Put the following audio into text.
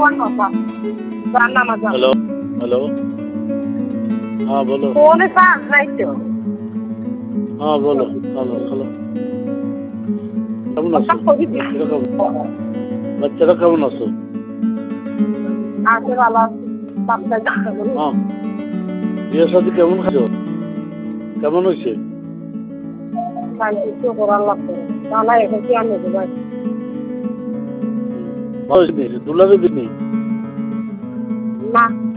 Hello hello, হ্যাঁ বলো। ফোনে চার্জ নাই তো। হ্যাঁ বলো, হ্যালো হ্যালো। কেমন আছো? বাচ্চারা কেমন আছো? আছে ভালো। হ্যাঁ, বিয়ে সাথে কেমন খাচ্ছ? কেমন হয়েছে? ভালো হয়েছে? দুলারে দিনি? না।